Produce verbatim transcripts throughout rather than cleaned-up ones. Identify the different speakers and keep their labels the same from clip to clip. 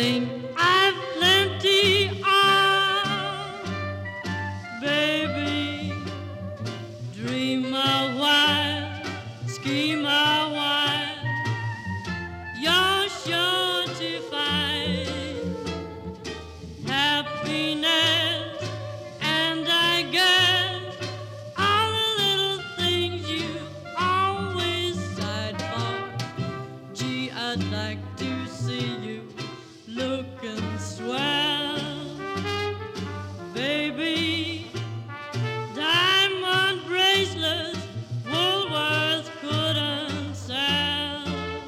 Speaker 1: think I've plenty of. Baby, dream a while, scheme a while, you're sure to find happiness, and I guess all the little things you always sighed for. Gee, I'd like to see you looking swell, baby. Diamond bracelets Woolworths couldn't sell,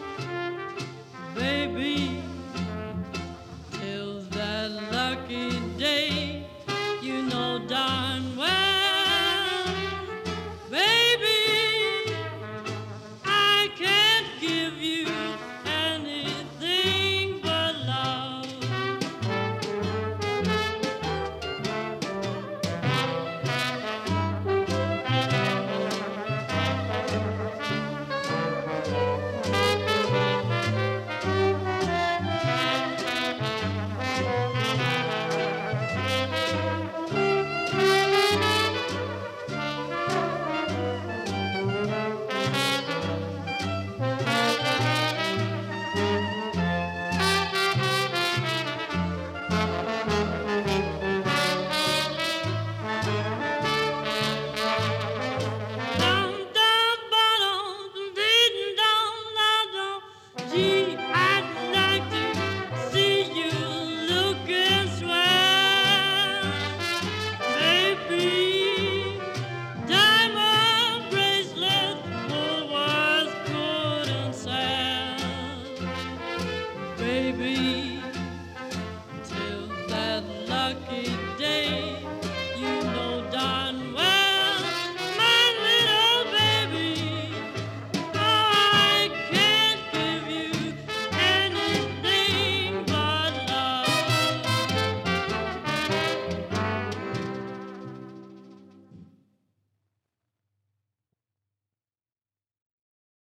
Speaker 1: baby. Till that lucky day, you know darn well, baby, I can't give you anything but love. Gee, I'd like to see you looking swell, baby. Diamond bracelets Woolworths couldn't sell, baby.